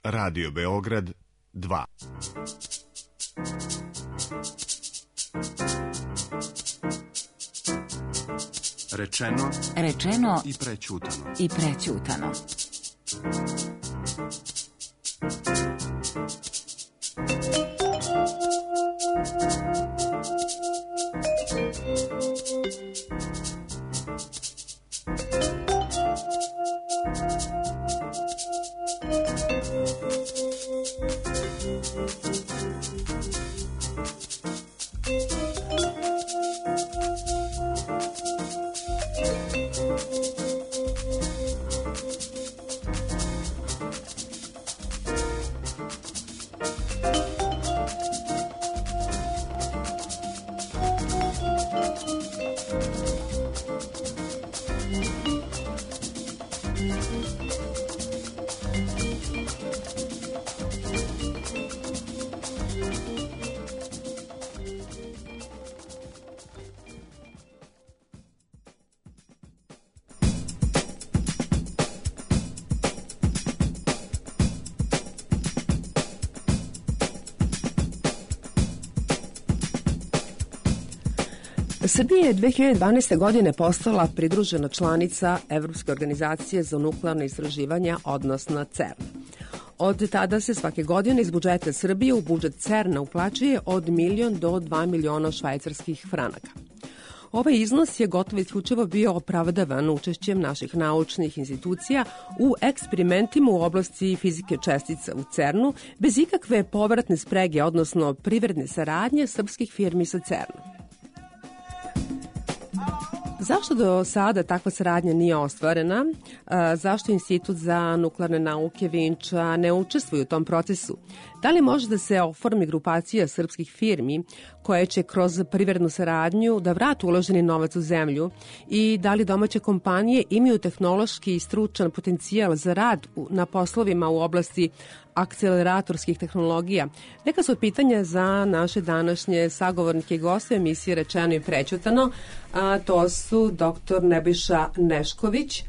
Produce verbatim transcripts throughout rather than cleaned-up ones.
Radio Beograd dva. Rečeno, rečeno i prećutano. I prećutano. Srbija je dve hiljade dvanaeste. godine postala pridružena članica Evropske organizacije za nuklearne istraživanja, odnosno CERN. Od tada se svake godine iz budžeta Srbije u budžet CERN-a uplaćuje od milion do dva miliona švajcarskih franaka. Ovaj iznos je gotovo isključivo bio opravdavan učešćem naših naučnih institucija u eksperimentima u oblasti fizike čestica u CERN-u bez ikakve povratne sprege, odnosno privredne saradnje srpskih firmi sa CERN-om. Zašto do sada takva saradnja nije ostvarena? Zašto Institut za nuklearne nauke Vinča ne učestvuje u tom procesu? Da li može da se oformi grupacija srpskih firmi koje će kroz privrednu saradnju da vrate uloženi novac u zemlju i da li domaće kompanije imaju tehnološki i stručan potencijal za rad na poslovima u oblasti akceleratorskih tehnologija? Neka su pitanja za naše današnje sagovornike i goste emisije Rečeno i prećutano, a to su doktor Nebojša Nešković,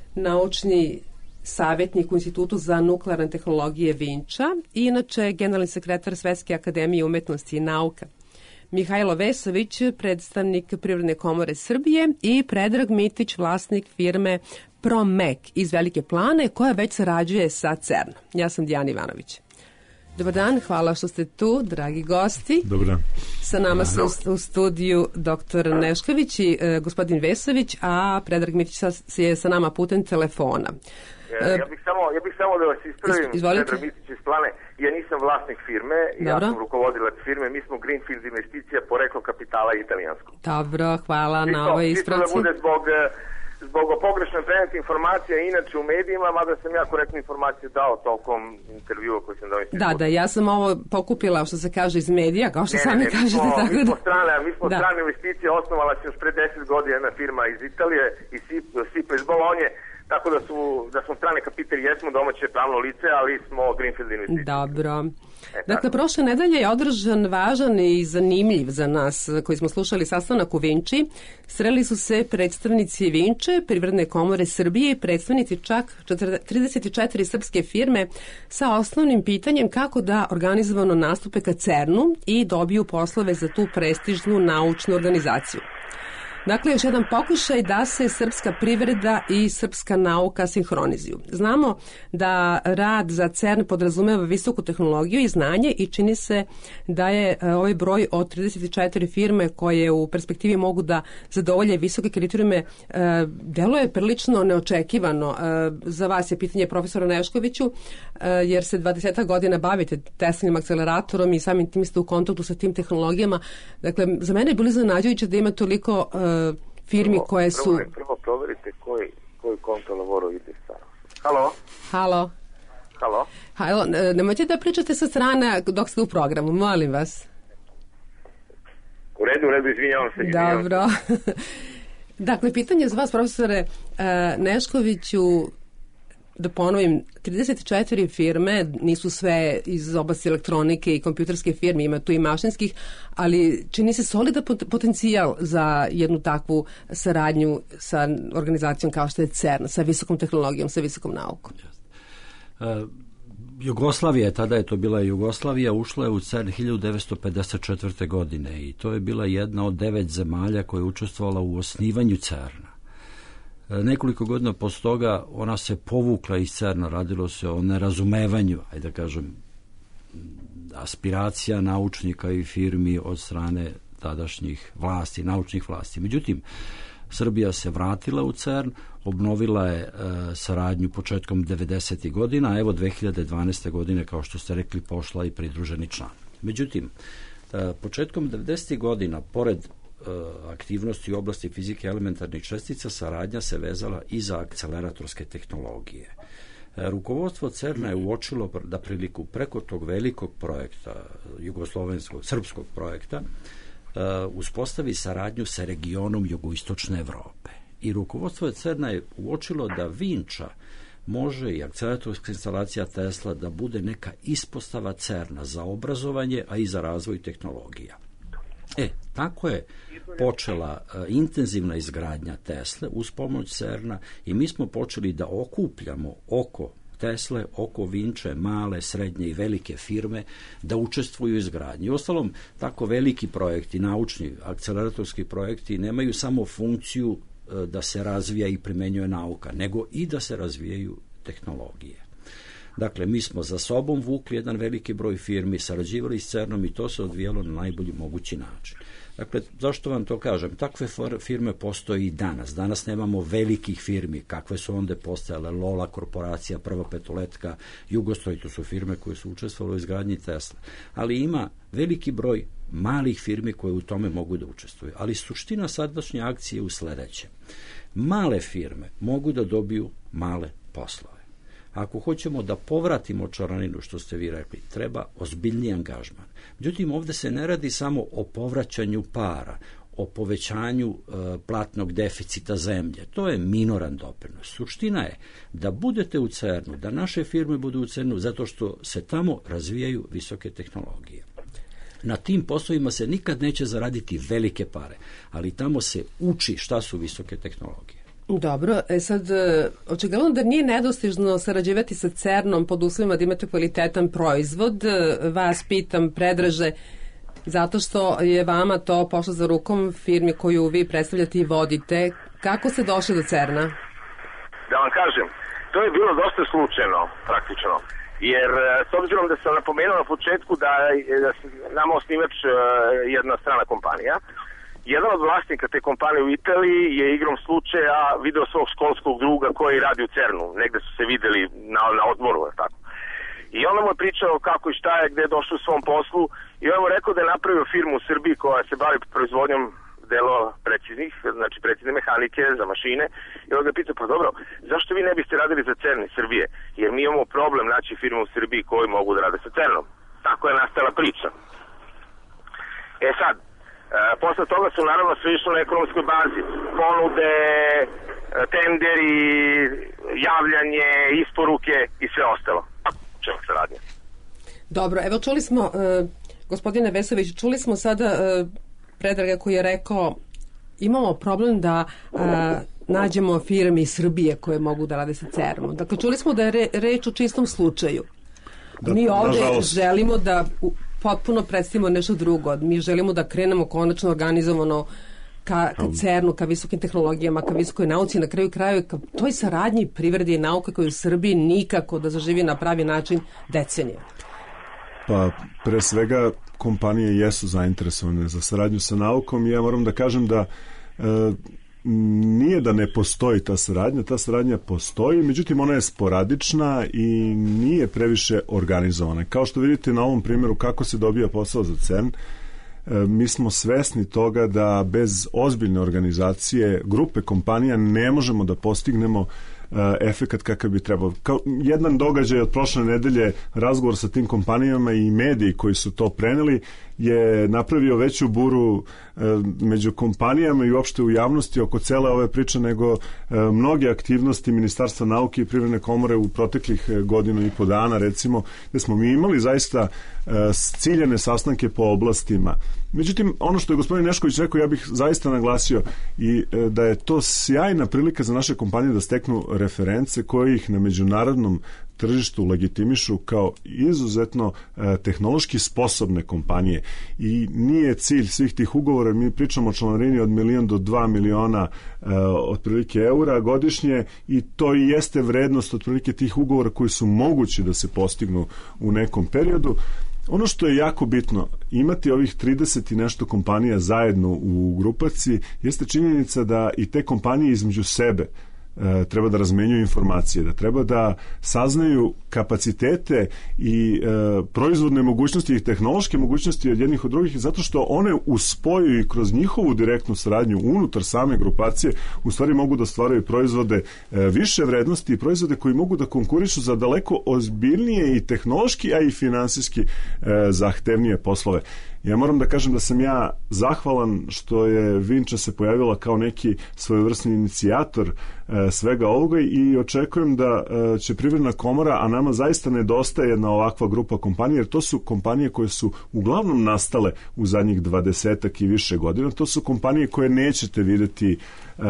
naučni savjetnik u Institutu za nuklearne tehnologije Vinča i inače generalni sekretar Svetske akademije umetnosti i nauka, Mihajlo Vesović, predstavnik Privredne komore Srbije i Predrag Mitić, vlasnik firme Promek iz Velike Plane koja već sarađuje sa CERN-om. Ja sam Dijana Ivanović. Dobar dan, hvala što ste tu, dragi gosti. Dobar dan. Sa nama su u studiju doktor Nešković i e, gospodin Vesović, a Predrag Mitić je sa nama putem telefona. Ja, ja, bih samo, ja bih samo da vas ispravim, Predrag Mitić iz Plane. Ja nisam vlasnik firme, Dobro. Ja sam rukovodilac firme, mi smo Greenfield investicija, poreklo kapitala italijansko. Dobro, hvala Čisto, na ovoj ispravci. Čisto da bude zbog... Zbog pogrešno preneti informacija inače u medijima, mada sam ja korektnu informaciju dao tokom intervjua koji sam dao. Da, da, ja sam ovo pokupila što se kaže iz medija, kao što ne, sami ne, kažete. Smo, tako mi smo da... strane, mi smo da. strane investicije, osnovala se još pre deset godina jedna firma iz Italije, iz Sipa iz Bolonje, tako da su da smo strane kapitali, jesmo domaće pravno lice, ali smo Greenfield investicije. Dobro. E, dakle, prošle nedelje je održan važan i zanimljiv za nas koji smo slušali sastanak u Vinči. Sreli su se predstavnici Vinče, Privredne komore Srbije i predstavnici čak trideset četiri srpske firme sa osnovnim pitanjem kako da organizovano nastupe ka CERN-u i dobiju poslove za tu prestižnu naučnu organizaciju. Dakle, još jedan pokušaj da se srpska privreda i srpska nauka sinhronizuju. Znamo da rad za CERN podrazumeva visoku tehnologiju i znanje i čini se da je ovaj broj od trideset četiri firme koje u perspektivi mogu da zadovolje visoke kriterijume deluje prilično neočekivano. Za vas je pitanje profesora Neškoviću, jer se dvadeset godina bavite Teslinim akceleratorom i samim tim ste u kontaktu sa tim tehnologijama. Dakle, za mene je bilo iznenađujuće da ima toliko firmi prvo, koje su... Prvo, prvo proverite koji, koji konto lavoro ide staro. Halo? Halo? Halo? Halo, nemojte da pričate sa strane dok ste u programu, molim vas. U redu, u redu, izvinjavam se. Izvinjavam Dobro. Se. Dakle, pitanje za vas, profesore Neškoviću, da ponovim, trideset četiri firme, nisu sve iz oblasti elektronike i kompjuterske firme, ima tu i mašinskih, ali čini se solidan potencijal za jednu takvu saradnju sa organizacijom kao što je CERN, sa visokom tehnologijom, sa visokom naukom. Uh, Jugoslavija, tada je to bila Jugoslavija, ušla je u CERN hiljadu devetsto pedeset četvrte. godine i to je bila jedna od devet zemalja koja je učestvovala u osnivanju CERN-a. Nekoliko godina posle toga ona se povukla iz CERN-a, radilo se o nerazumevanju, ajde da kažem, aspiracija naučnika i firmi od strane tadašnjih vlasti, naučnih vlasti. Međutim, Srbija se vratila u CERN, obnovila je e, saradnju početkom devedesetih godina, a evo dve hiljade dvanaeste. godine, kao što ste rekli, pošla i pridruženi član. Međutim, e, početkom devedesetih godina, pored e, aktivnosti u oblasti fizike elementarnih čestica, saradnja se vezala i za akceleratorske tehnologije. E, rukovodstvo CERN-a je uočilo da priliku preko tog velikog projekta, jugoslovenskog, srpskog projekta, Uh, uspostavi saradnju sa regionom jugoistočne Evrope. I rukovodstvo CERN-a je uočilo da Vinča može i akceleratorska instalacija Tesla da bude neka ispostava CERN-a za obrazovanje, a i za razvoj tehnologija. E, tako je počela uh, intenzivna izgradnja Tesle uz pomoć CERN-a i mi smo počeli da okupljamo oko Tesle, oko Vinče, male, srednje i velike firme da učestvuju u izgradnji. Uostalom, tako veliki projekti, naučni, akceleratorski projekti nemaju samo funkciju e, da se razvija i primenjuje nauka, nego i da se razvijaju tehnologije. Dakle, mi smo za sobom vukli jedan veliki broj firmi, sarađivali s CERN-om i to se odvijalo na najbolji mogući način. Dakle, zašto vam to kažem? Takve firme postoje i danas. Danas nemamo velikih firmi, kakve su onda postojale, Lola korporacija, Prva petoletka, Jugostroj, to su firme koje su učestvovale u izgradnji Tesla. Ali ima veliki broj malih firmi koje u tome mogu da učestvuju. Ali suština sadašnje akcije je u sledećem. Male firme mogu da dobiju male poslove. Ako hoćemo da povratimo čaraninu, što ste vi rekli, treba ozbiljniji angažman. Međutim, ovde se ne radi samo o povraćanju para, o povećanju e, platnog deficita zemlje. To je minoran doprinos. Suština je da budete u CERN-u, da naše firme budu u CERN-u, zato što se tamo razvijaju visoke tehnologije. Na tim poslovima se nikad neće zaraditi velike pare, ali tamo se uči šta su visoke tehnologije. Dobro, e sad, očigledno da nije nedostižno sarađivati sa CERN-om pod uslovima da imate kvalitetan proizvod. Vas pitam, Predraže, zato što je vama to pošlo za rukom firmi koju vi predstavljate i vodite. Kako ste došli do CERN-a? Da vam kažem, to je bilo dosta slučajno, praktično. Jer s obzirom da sam napomenuo na početku da je nama osnivač jedna strana kompanija, jedan od vlasnika te kompanije u Italiji je igrom slučaja video svog školskog druga koji radi u CERN-u. Negde su se videli na, na odmoru, tako. I onda mu je pričao kako i šta je, gde je došao u svom poslu i on mu rekao da je napravio firmu u Srbiji koja se bavi proizvodnjom delova preciznih, znači precizne mehanike za mašine. I on ga pitao, pa dobro, zašto vi ne biste radili za CERN iz Srbije? Jer mi imamo problem naći firmu u Srbiji koji mogu da rade sa CERN-om. Tako je nastala priča. E sad, E, posle toga su naravno sve išlo na ekonomskoj bazi. Ponude, tenderi, javljanje, isporuke i sve ostalo. Čemu se radi? Dobro, evo čuli smo, e, gospodine Vesović, čuli smo sada e, Predraga koji je rekao imamo problem da e, nađemo firme iz Srbije koje mogu da rade sa CERN-om. Dakle, čuli smo da je re, reč o čistom slučaju. Da, mi ovde nažalost želimo da u, potpuno predstavimo nešto drugo. Mi želimo da krenemo konačno organizovano ka, ka CERN-u, ka visokim tehnologijama, ka visokoj nauci, na kraju kraju ka toj saradnji privrede i nauke koju u Srbiji nikako da zaživi na pravi način decenije. Pa pre svega kompanije jesu zainteresovane za saradnju sa naukom i ja moram da kažem da e, nije da ne postoji ta saradnja, ta saradnja postoji, međutim ona je sporadična i nije previše organizovana. Kao što vidite na ovom primjeru kako se dobija posao za CERN, mi smo svesni toga da bez ozbiljne organizacije grupe kompanija ne možemo da postignemo efekat kakav bi trebao. Kao jedan događaj od prošle nedelje, razgovor sa tim kompanijama i mediji koji su to preneli je napravio veću buru e, među kompanijama i uopšte u javnosti oko cele ove priče nego e, mnoge aktivnosti Ministarstva nauke i Privredne komore u proteklih godinu i po dana, recimo, gde smo mi imali zaista e, ciljane sastanke po oblastima. Međutim, ono što je gospodin Nešković rekao, ja bih zaista naglasio i e, da je to sjajna prilika za naše kompanije da steknu reference koje ih na međunarodnom tržištu legitimišu kao izuzetno e, tehnološki sposobne kompanije i nije cilj svih tih ugovora, mi pričamo o članarini od milion do dva miliona e, otprilike eura godišnje i to i jeste vrednost otprilike tih ugovora koji su mogući da se postignu u nekom periodu. Ono što je jako bitno, imati ovih trideset i nešto kompanija zajedno u grupaciji, jeste činjenica da i te kompanije između sebe e, treba da razmenjuju informacije, da treba da saznaju kapacitete i e, proizvodne mogućnosti i tehnološke mogućnosti od jednih od drugih, zato što one u spoju i kroz njihovu direktnu saradnju unutar same grupacije u stvari mogu da stvaraju proizvode e, više vrednosti i proizvode koji mogu da konkurišu za daleko ozbiljnije i tehnološki, a i finansijski e, zahtevnije poslove. Ja moram da kažem da sam ja zahvalan što je Vinča se pojavila kao neki svojevrsni inicijator e, svega ovoga i očekujem da e, će Privredna komora, a nama zaista nedostaje jedna ovakva grupa kompanija, jer to su kompanije koje su uglavnom nastale u zadnjih dvadesetak i više godina. To su kompanije koje nećete videti uh,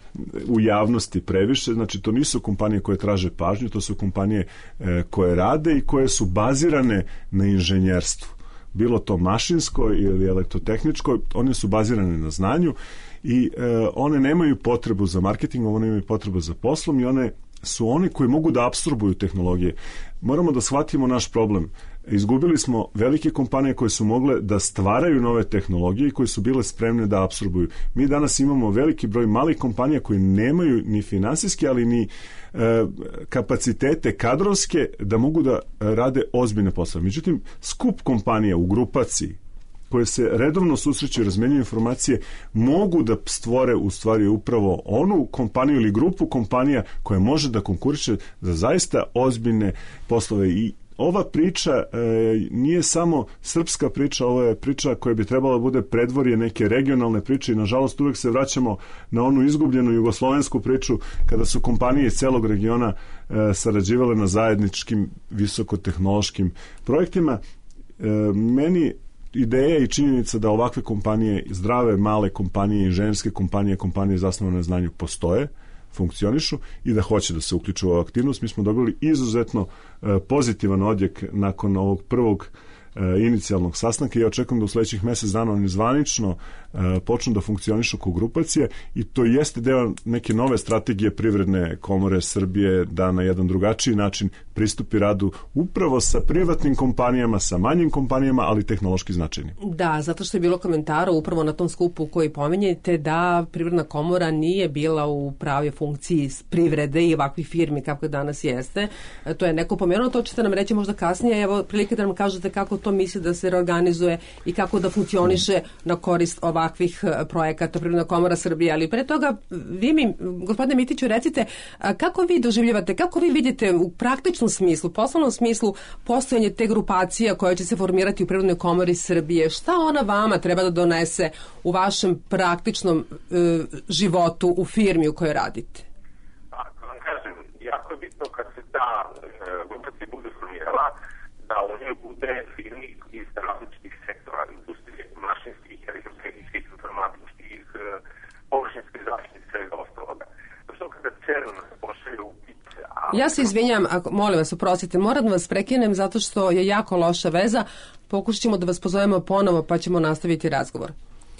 u javnosti previše, znači to nisu kompanije koje traže pažnju, to su kompanije uh, koje rade i koje su bazirane na inženjerstvu. Bilo to mašinsko ili elektrotehničko, one su bazirane na znanju i uh, one nemaju potrebu za marketingom, one imaju potrebu za poslom i one su oni koji mogu da apsorbuju tehnologije. Moramo da shvatimo naš problem. Izgubili smo velike kompanije koje su mogle da stvaraju nove tehnologije i koje su bile spremne da apsorbuju. Mi danas imamo veliki broj malih kompanija koji nemaju ni finansijske, ali ni e, kapacitete kadrovske da mogu da rade ozbiljne poslove. Međutim, skup kompanija u grupaciji koje se redovno susreću i razmenjuju informacije, mogu da stvore u stvari upravo onu kompaniju ili grupu kompanija koja može da konkuriše za zaista ozbiljne poslove. I ova priča e, nije samo srpska priča, ovo je priča koja bi trebala da bude predvorje neke regionalne priče i nažalost uvek se vraćamo na onu izgubljenu jugoslovensku priču kada su kompanije iz celog regiona e, sarađivale na zajedničkim visokotehnološkim projektima. E, meni ideja i činjenica da ovakve kompanije, zdrave, male kompanije, inženjerske kompanije, kompanije zasnovane na znanju postoje, funkcionišu i da hoće da se uključu u ovu aktivnost. Mi smo dobili izuzetno e, pozitivan odjek nakon ovog prvog e, inicijalnog sastanka i ja očekujem da u sledećih mesec dana oni zvanično e, počnu da funkcionišu kao grupacija i to jeste deo neke nove strategije Privredne komore Srbije da na jedan drugačiji način pristupi radu upravo sa privatnim kompanijama, sa manjim kompanijama, ali tehnološki značajnim. Da, zato što je bilo komentara upravo na tom skupu koji pominjete da Privredna komora nije bila u pravoj funkciji privrede i ovakvih firmi kako je danas jeste. To je neko pomenuo, to ćete nam reći možda kasnije. Evo, prilike da nam kažete kako to misli da se reorganizuje i kako da funkcioniše na korist ovakvih projekata Privredna komora Srbije. Ali pre toga, vi mi, gospodine Mitiću, recite kako vi doživljavate, kako vi vidite u praktičnom smislu, poslovnom smislu postojanje te grupacija koja će se formirati u Privrednoj komori Srbije. Šta ona vama treba da donese u vašem praktičnom e, životu u firmi u kojoj radite? Pa, vam kažem, jako je bitno kad se ta e, grupacija bude formirala, da u njoj bude firmi iz različitih sektora, industrije, mašinskih, elektrotehničkih, informatičkih, e, površinske zaštite, svega ostaloga. Zato kada CERN pošalje upit. Ja se izvinjam, ako, molim vas, oprostite, moram da vas prekinem zato što je jako loša veza. Pokušat ćemo da vas pozovemo ponovo pa ćemo nastaviti razgovor.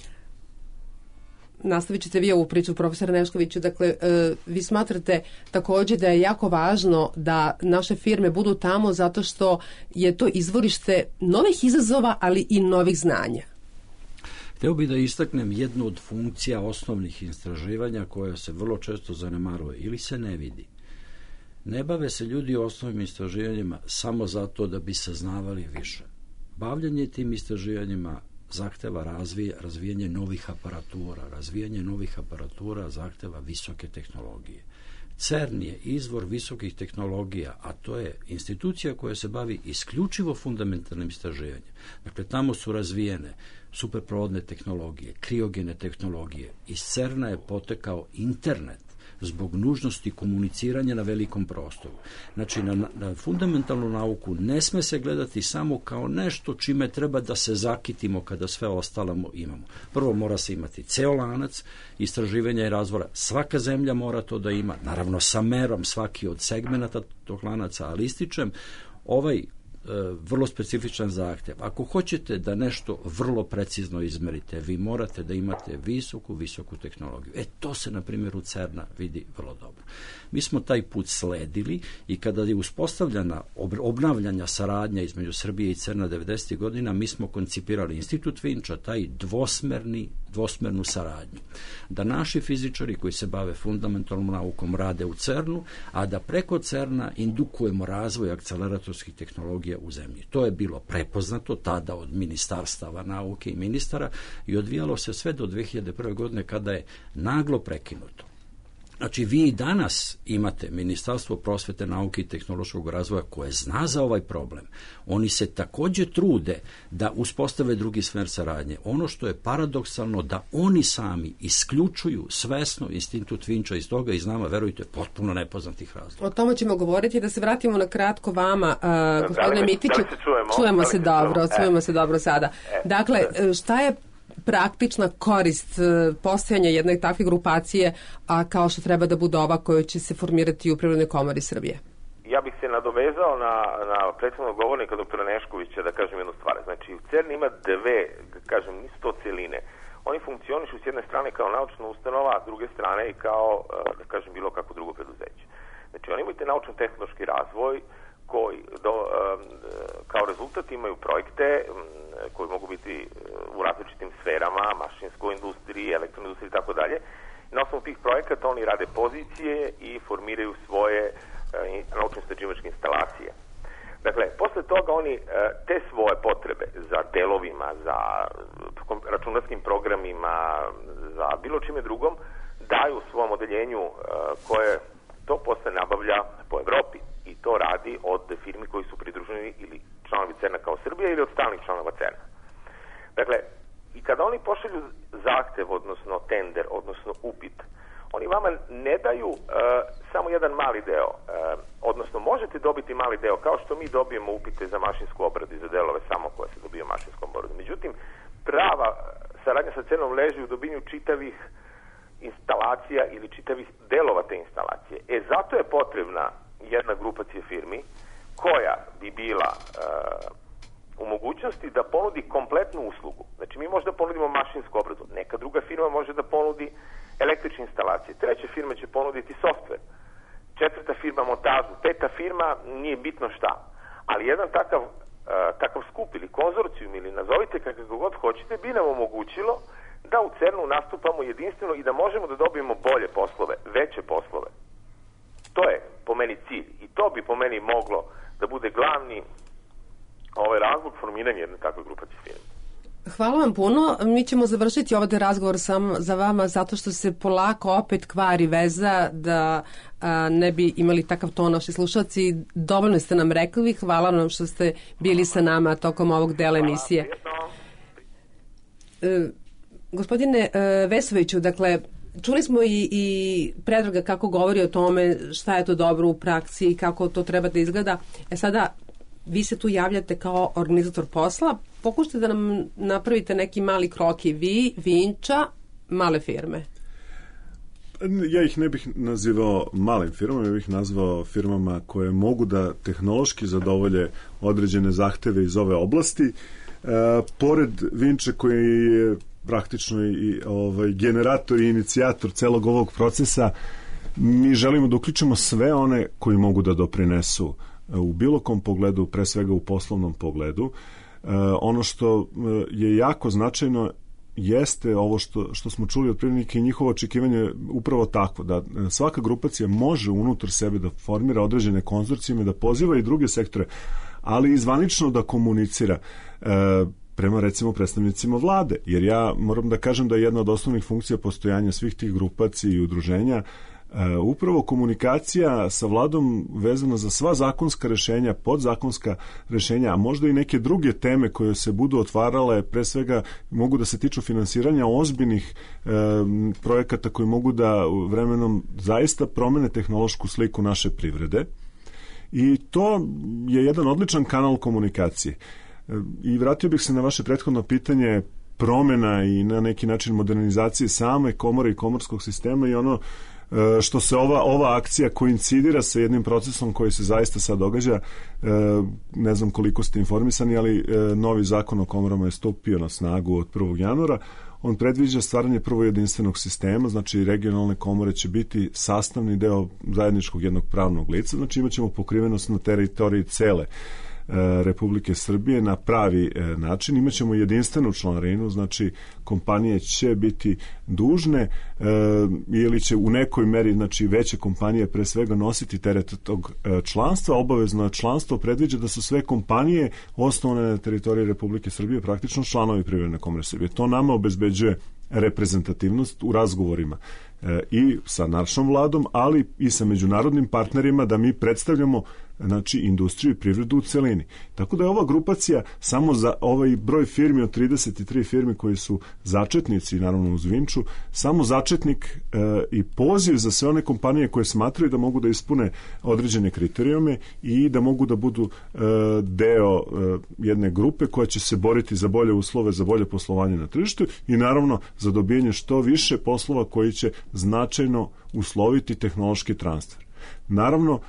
Nastavit ćete vi ovu priču, profesor Neškoviću. Dakle, e, vi smatrate također da je jako važno da naše firme budu tamo zato što je to izvorište novih izazova, ali i novih znanja. Hteo bih da istaknem jednu od funkcija osnovnih istraživanja koja se vrlo često zanemaruje ili se ne vidi. Ne bave se ljudi osnovnim istraživanjima samo zato da bi saznavali više. Bavljanje tim istraživanjima zahteva razvije, razvijanje novih aparatura. Razvijanje novih aparatura zahteva visoke tehnologije. CERN je izvor visokih tehnologija, a to je institucija koja se bavi isključivo fundamentalnim istraživanjem. Dakle, tamo su razvijene superprovodne tehnologije, kriogene tehnologije. Iz CERN-a je potekao internet. zbog nužnosti komuniciranja na velikom prostoru. Znači, na, na fundamentalnu nauku ne sme se gledati samo kao nešto čime treba da se zakitimo kada sve ostalo imamo. Prvo mora se imati ceo lanac istraživanja i razvoja. Svaka zemlja mora to da ima, naravno sa merom svaki od segmenata tog lanaca, ali ističem ovaj vrlo specifičan zahtjev. Ako hoćete da nešto vrlo precizno izmerite, vi morate da imate visoku, visoku tehnologiju. E, to se, na primjer, u CERN-a vidi vrlo dobro. Mi smo taj put sledili i kada je uspostavljena obnavljanja saradnja između Srbije i CERN-a devedesetih godina, mi smo koncipirali Institut Vinča, taj dvosmerni, dvosmernu saradnju. Da naši fizičari koji se bave fundamentalnom naukom rade u CERN-u, a da preko CERN-a indukujemo razvoj akceleratorskih tehnologija u zemlji. To je bilo prepoznato tada od ministarstava nauke i ministara i odvijalo se sve do dve hiljade prve. godine kada je naglo prekinuto. Znači, vi i danas imate Ministarstvo prosvete, nauke i tehnološkog razvoja koje zna za ovaj problem. Oni se također trude da uspostave drugi smer saradnje. Ono što je paradoksalno da oni sami isključuju svesno Institut Vinča iz toga iz nama, verujte, potpuno nepoznatih razloga. O tome ćemo govoriti, da se vratimo na kratko vama, uh, gospodine Mitiću. Da se čujemo? Čujemo se dobro, e. čujemo se dobro sada. E. Dakle, šta je praktična korist postojanja jedne takve grupacije, a kao što treba da bude ova koja će se formirati u Privrednoj komori Srbije? Ja bih se nadovezao na, na prethodnog govornika doktora Neškovića da kažem jednu stvar. Znači, u CERN ima dve, kažem, nisu to celine. Oni funkcionišu s jedne strane kao naučna ustanova, a s druge strane i kao, da kažem, bilo kako drugo preduzeće. Znači, oni imaju te naučno-tehnološki razvoj koji do, kao rezultat imaju projekte koji mogu biti u različitim sferama, mašinskoj industriji, elektroindustriji i tako dalje. Na osnovu tih projekata oni rade pozicije i formiraju svoje naučno-istraživačke instalacije. Dakle, posle toga oni te svoje potrebe za delovima, za računarskim programima, za bilo čime drugom, daju u svom odeljenju koje to posle nabavlja po Evropi. I to radi od firmi koji su pridruženi ili članovi CERN-a kao Srbija ili od stalnih članova CERN-a. Dakle, i kada oni pošalju zahtev, odnosno tender, odnosno upit, oni vama ne daju uh, samo jedan mali deo, uh, odnosno možete dobiti mali deo, kao što mi dobijemo upite za mašinsku obradu i za delove samo koje se dobiju mašinskom obradu. Međutim, prava saradnja sa CERN-om leži u dobinju čitavih instalacija ili čitavih delova te instalacije. E, zato je potrebna jedna grupacija firmi koja bi bila uh, u mogućnosti da ponudi kompletnu uslugu. Znači, mi možda ponudimo mašinsku obradu, neka druga firma može da ponudi električne instalacije, treća firma će ponuditi softver, četvrta firma montažu, peta firma nije bitno šta. Ali jedan takav, uh, takav skup ili konzorcijum ili nazovite kako god hoćete bi nam omogućilo da u CERN-u nastupamo jedinstveno i da možemo da dobijemo bolje poslove, veće poslove. To je po meni cilj i to bi po meni moglo da bude glavni ovaj razlog formiranja jedne takve grupacije firme. Hvala vam puno. Mi ćemo završiti ovdje razgovor sam za vama zato što se polako opet kvari veza da a, ne bi imali takav ton naši slušalci. Dovoljno ste nam rekli. Hvala nam što ste bili sa nama tokom ovog dela emisije. E, gospodine e, Vesoviću, dakle, čuli smo i, i Predraga kako govori o tome šta je to dobro u praksi i kako to treba da izgleda. E sada, vi se tu javljate kao organizator posla. Pokušajte da nam napravite neki mali kroki. Vi, Vinča, male firme. Ja ih ne bih nazivao malim firmama, ja bih nazvao firmama koje mogu da tehnološki zadovolje određene zahteve iz ove oblasti. E, pored Vinče koji je praktično i ovaj, generator i inicijator celog ovog procesa, mi želimo da uključimo sve one koji mogu da doprinesu u bilo kom pogledu, pre svega u poslovnom pogledu. E, ono što je jako značajno jeste ovo što, što smo čuli od privrednika i njihovo očekivanje upravo takvo, da svaka grupacija može unutar sebe da formira određene konzorcijume, da poziva i druge sektore, ali i zvanično da komunicira e, prema recimo predstavnicima vlade, jer ja moram da kažem da je jedna od osnovnih funkcija postojanja svih tih grupacija i udruženja E, upravo komunikacija sa vladom vezana za sva zakonska rešenja, podzakonska rešenja, a možda i neke druge teme koje se budu otvarale, pre svega mogu da se tiču finansiranja ozbiljnih e, projekata koji mogu da vremenom zaista promene tehnološku sliku naše privrede. I to je jedan odličan kanal komunikacije. E, I vratio bih se na vaše prethodno pitanje promena i na neki način modernizacije same komore i komorskog sistema i ono što se ova, ova akcija koincidira sa jednim procesom koji se zaista sad događa. Ne znam koliko ste informisani, ali novi zakon o komorama je stupio na snagu od prvog januara. On predviđa stvaranje prvo jedinstvenog sistema, znači regionalne komore će biti sastavni deo zajedničkog jednog pravnog lica, znači imat ćemo pokrivenost na teritoriji cele Republike Srbije na pravi način. Imaćemo jedinstvenu članarinu, znači kompanije će biti dužne e, ili će u nekoj meri, znači veće kompanije pre svega nositi teret tog članstva. Obavezno članstvo predviđa da su sve kompanije osnovane na teritoriji Republike Srbije praktično članovi Privredne komore Srbije. To nama obezbeđuje reprezentativnost u razgovorima e, i sa našom vladom, ali i sa međunarodnim partnerima da mi predstavljamo znači industriju i privredu u celini. Tako da je ova grupacija samo za ovaj broj firmi od trideset tri firmi koji su začetnici, naravno uz Vinču, samo začetnik e, i poziv za sve one kompanije koje smatraju da mogu da ispune određene kriterijume i da mogu da budu e, deo e, jedne grupe koja će se boriti za bolje uslove, za bolje poslovanje na tržištu i naravno za dobijanje što više poslova koji će značajno usloviti tehnološki transfer. Naravno,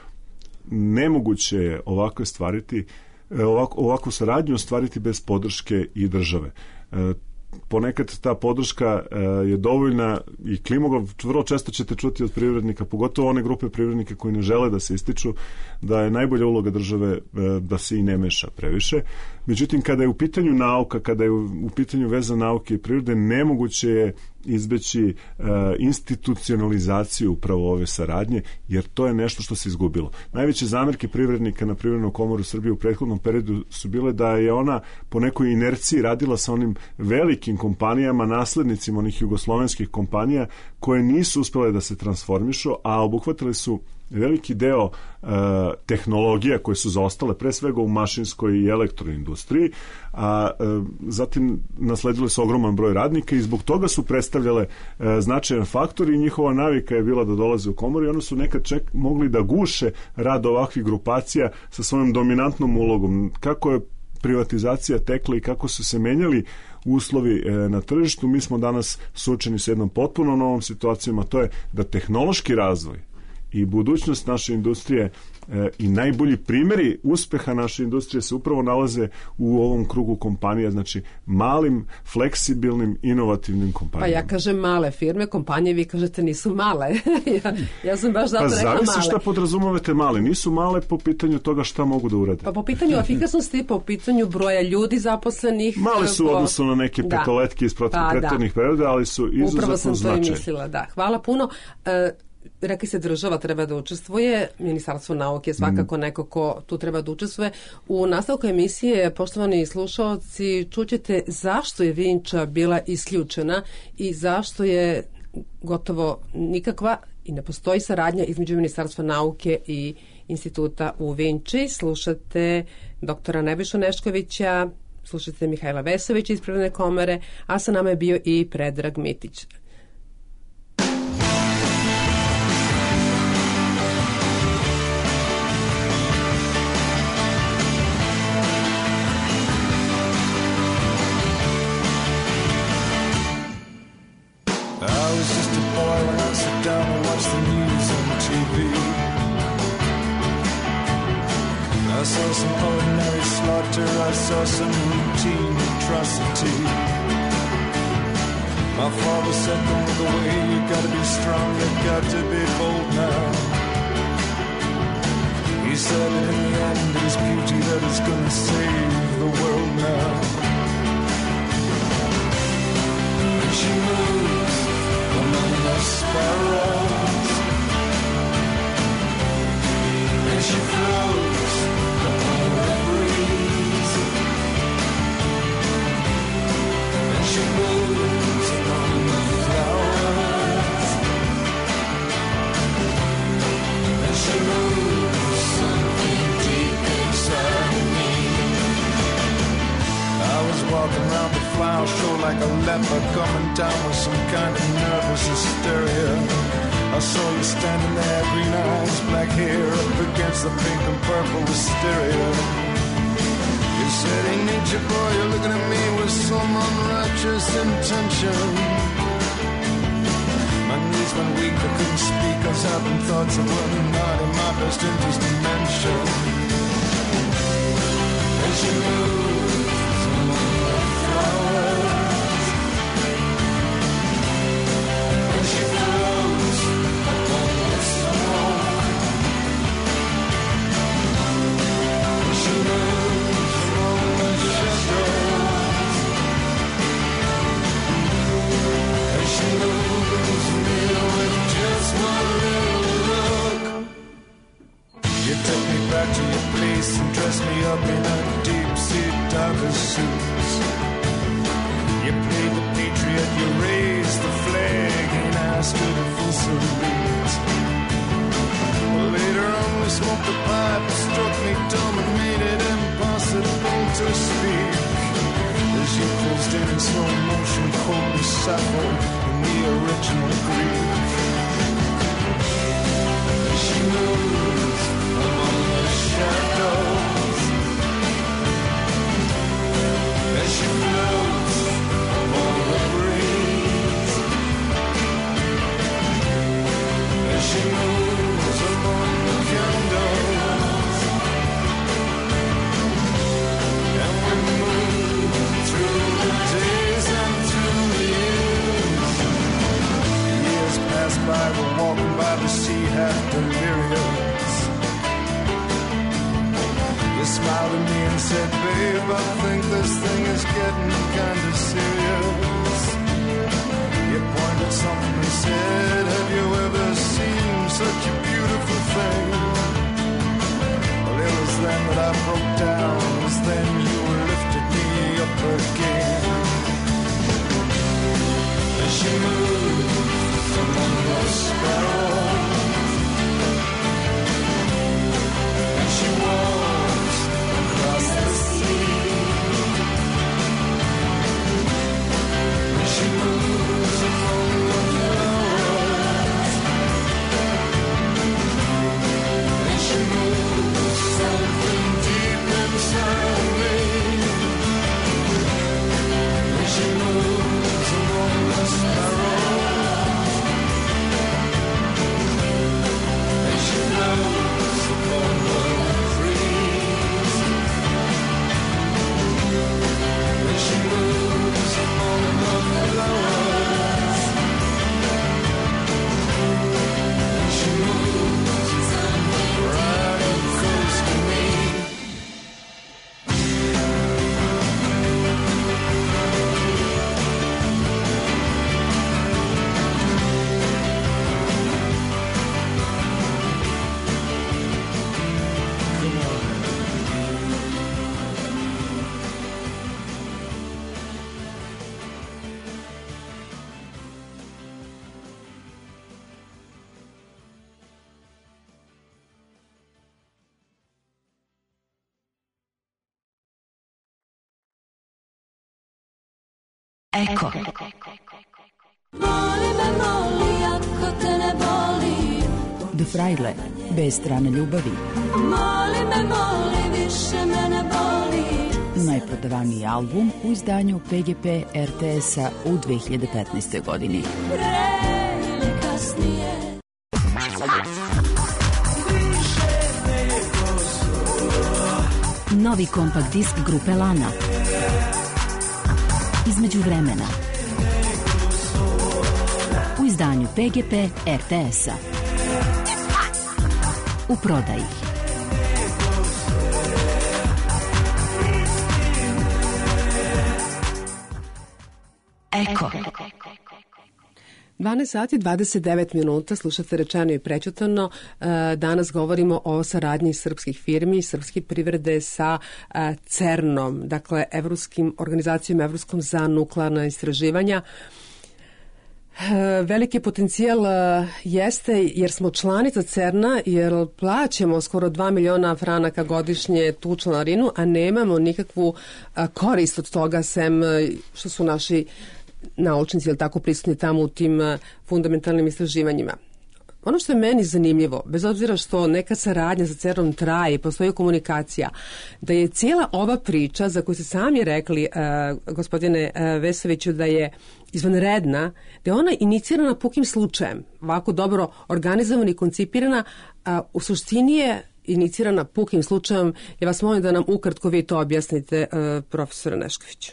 nemoguće je ovako stvariti, ovako, ovakvu saradnju ostvariti bez podrške i države. E, ponekad ta podrška e, je dovoljna i klimogov, vrlo često ćete čuti od privrednika, pogotovo one grupe privrednika koji ne žele da se ističu, da je najbolja uloga države e, da se i ne meša previše. Međutim, kada je u pitanju nauka, kada je u, u pitanju veza nauke i prirode, nemoguće je izbeći e, institucionalizaciju upravo ove saradnje, jer to je nešto što se izgubilo. Najveće zamerke privrednika na Privrednu komoru Srbije u prethodnom periodu su bile da je ona po nekoj inerciji radila sa onim velikim kompanijama, naslednicima onih jugoslovenskih kompanija koje nisu uspjele da se transformišu, a obuhvatili su veliki deo e, tehnologija koje su zaostale pre svega u mašinskoj i elektroindustriji, a e, zatim nasledili su ogroman broj radnika i zbog toga su predstavljale e, značajan faktor i njihova navika je bila da dolaze u komoru i oni su nekad ček mogli da guše rad ovakvih grupacija sa svojom dominantnom ulogom. Kako je privatizacija tekla i kako su se menjali uslovi e, na tržištu, mi smo danas suočeni sa jednom potpuno novom situacijom, a to je da tehnološki razvoj i budućnost naše industrije e, i najbolji primjeri uspeha naše industrije se upravo nalaze u ovom krugu kompanija, znači malim, fleksibilnim, inovativnim kompanijama. Pa ja kažem male firme, kompanije, vi kažete nisu male. ja, ja sam baš zato pa rekla male. Pa zavisi šta podrazumavate male. Nisu male po pitanju toga šta mogu da urade. Pa po pitanju efikasnosti, po pitanju broja ljudi zaposlenih. Male su u odnosu na neke da. petoletke iz pa, prethodnih perioda, ali su izuzetno upravo sam značajni. to i mislila, da. Hvala puno. E, Rekli se država treba da učestvuje, Ministarstvo nauke je svakako neko ko tu treba da učestvuje. U nastavku emisije, poštovani slušalci, čućete zašto je Vinča bila isključena i zašto je gotovo nikakva i ne postoji saradnja između Ministarstva nauke i instituta u Vinči. Slušate doktora Nebojšu Neškovića, slušate Mihajla Vesovića iz Privredne komore, a sa nama je bio i Predrag Mitić. I saw some ordinary slaughter, I saw some routine atrocity. My father said, don't look away, you gotta be strong, you got to be bold now. He said that in the end it is beauty that is gonna save the world now. And she moves among the sparrows, and she flows upon the breeze, and she moves among the flowers, walking around the flower show like a leper, coming down with some kind of nervous hysteria. I saw you standing there, green eyes, black hair, up against the pink and purple wisteria. You said, hey, nature boy, you're looking at me with some unrighteous intention. My knees went weak, I couldn't speak. I was having thoughts of what not in my best interest to mention. As you move among the flowers, as she flows among the smoke, as she moves among the shadows, as she moves me with just one little look. You took me back to your place and dressed me up in a deep-sea darker suits. You played the patriot, you raised the flag and I stood a full salute. Well, later on we smoked a pipe, struck me dumb and made it impossible to speak. As you closed in in slow motion, coldly Sappho in the original Greek. As she moves among the shadows, as she floats among the breeze, as she moves among the candles, and we move through the days and through the years. Years pass by, we're walking by the sea, half delirious. You smiled at me and said, babe, I think this thing is getting kind of serious. You pointed something and said, have you ever seen such a beautiful thing? Well, it was then that I broke down. It was then you lifted me up again. As she moved among the sparrows, and she walks across the sea, and she moves among the flowers, and she moves something deep inside me, and she moves among the sparrows, and she flows upon the breeze, and she moves among the flowers, and she moves right close to me. Eko. Moli me, moli, ako te ne boli. Do Frajle, bez strane ljubavi. Moli me, moli, više me ne boli. Najprodavaniji album u izdanju P G P R T S-a u dve hiljade petnaestoj godini. Pre ili kasnije. Novi kompakt disk grupe Lana. Između vremena. U izdanju P G P R T S-a. U prodaji. Eko. dvanaest sati dvadeset devet minuta, slušate Rečeno i prećutano. Danas govorimo o saradnji srpskih firmi i srpske privrede sa CERN-om, dakle Evropskim organizacijom Evropskom za nuklearna istraživanja. Veliki potencijal jeste jer smo članica CERN-a, jer plaćamo skoro dva miliona franaka godišnje tu članarinu, a nemamo nikakvu korist od toga, sem što su naši naučnici, ili tako, prisutni tamo u tim fundamentalnim istraživanjima. Ono što je meni zanimljivo, bez obzira što neka saradnja sa CERN-om traje i postoji komunikacija, da je cijela ova priča, za koju ste sami rekli, uh, gospodine uh, Vesoviću, da je izvanredna, da je ona inicirana pukim slučajem, ovako dobro organizovana i koncipirana, a u suštini je inicirana pukim slučajem. Ja vas molim da nam ukratko vi to objasnite, uh, profesore Neškoviću.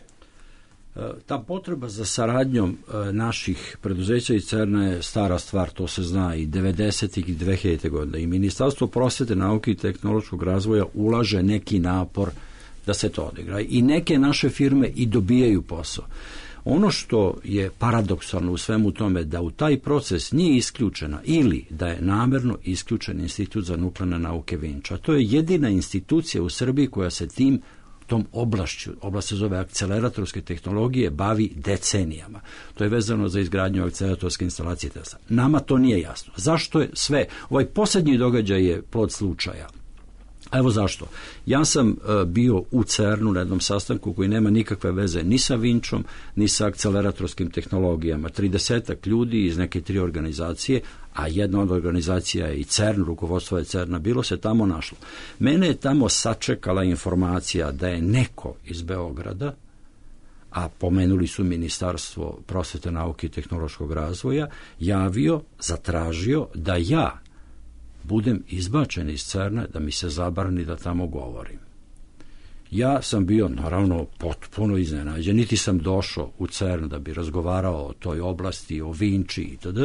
Ta potreba za saradnjom naših preduzeća i CERN-a je stara stvar, to se zna i devedesetih i dve hiljadite godine. I Ministarstvo prosvete, nauke i tehnološkog razvoja ulaže neki napor da se to odigra. I neke naše firme i dobijaju posao. Ono što je paradoksalno u svemu tome, da u taj proces nije isključena ili da je namerno isključen Institut za nuklearne nauke Vinča. To je jedina institucija u Srbiji koja se tim tom oblašću, oblast se zove akceleratorske tehnologije, bavi decenijama. To je vezano za izgradnju akceleratorske instalacije Tesla. Nama to nije jasno. Zašto je sve? Ovaj posljednji događaj je plod slučaja. Evo zašto. Ja sam uh, bio u CERN-u na jednom sastanku koji nema nikakve veze ni sa Vinčom, ni sa akceleratorskim tehnologijama. tridesetak ljudi iz neke tri organizacije, a jedna od organizacija je i CERN, rukovodstvo je CERN-a, bilo se tamo našlo. Mene je tamo sačekala informacija da je neko iz Beograda, a pomenuli su Ministarstvo prosvete, nauke i tehnološkog razvoja, javio, zatražio da ja budem izbačen iz CERN-a, da mi se zabrani da tamo govorim. Ja sam bio, naravno, potpuno iznenađen, niti sam došao u CERN da bi razgovarao o toj oblasti, o Vinči itd.